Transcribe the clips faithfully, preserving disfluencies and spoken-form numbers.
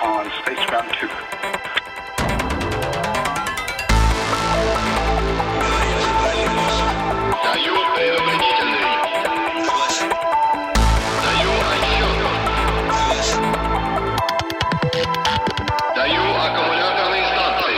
on Spaceground two. Даю предупредительный. Даю отсчет. Даю аккумуляторные станции.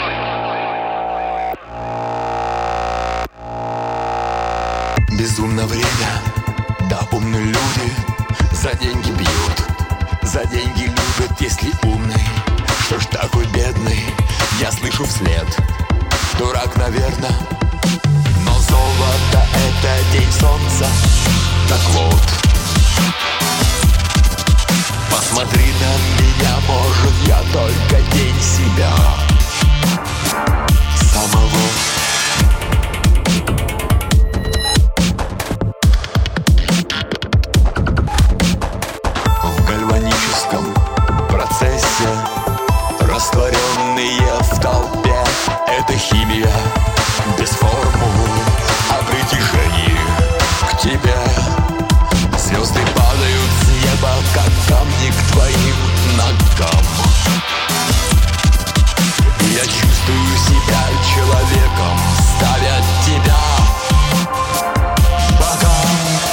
Безумно время, да умные люди за деньги бьют, за деньги любят, если умный. Что ж такой бедный, я слышу вслед. Дурак, наверное, но золото — это день солнца. Так вот, посмотри на меня, может, я только день себя самого. В гальваническом процессе, растворенные в толпе, это химия без формул о притяжении к тебе. Звезды падают с неба, как камни к твоим ногам. Я чувствую себя человеком, ставя тебя богам.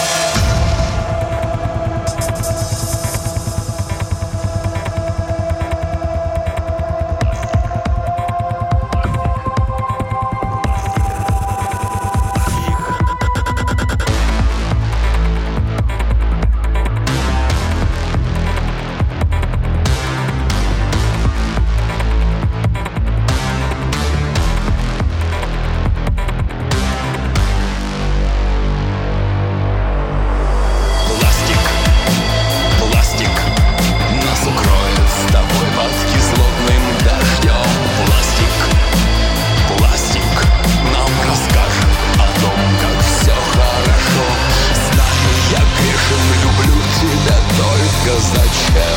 Зачем?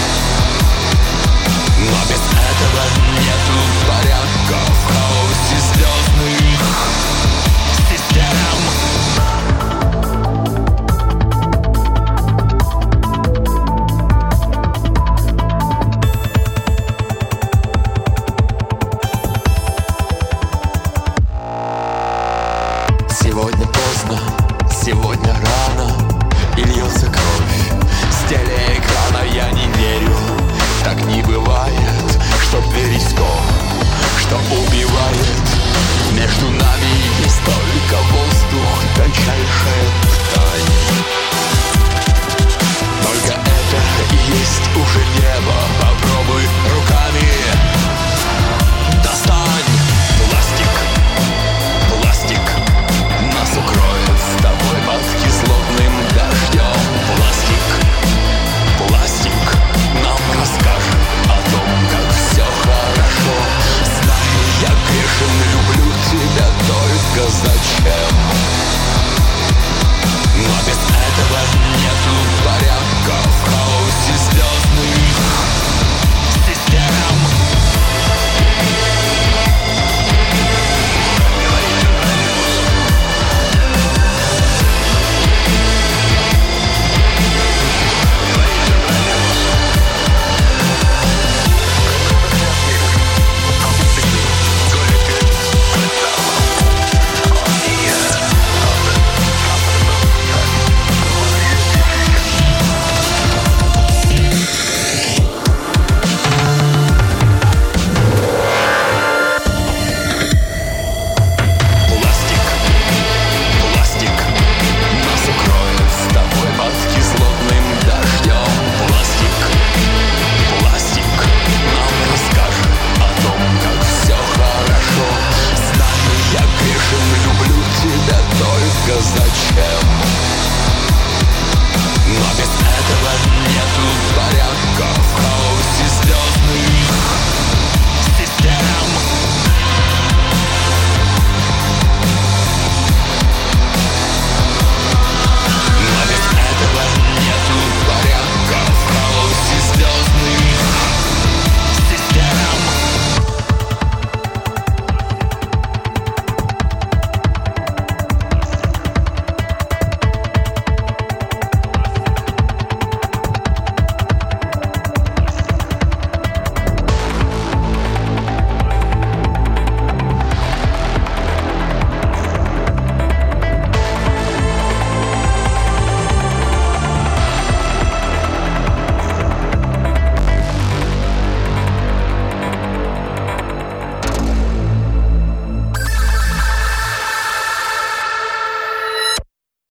Но без этого нету порядка в хаосе звездных систем. Сегодня поздно, сегодня рано, и льется кровь с телеэкрана. Я не верю, так не бывает, чтоб верить в то, что убивает. Между нами есть только воздух, тончайший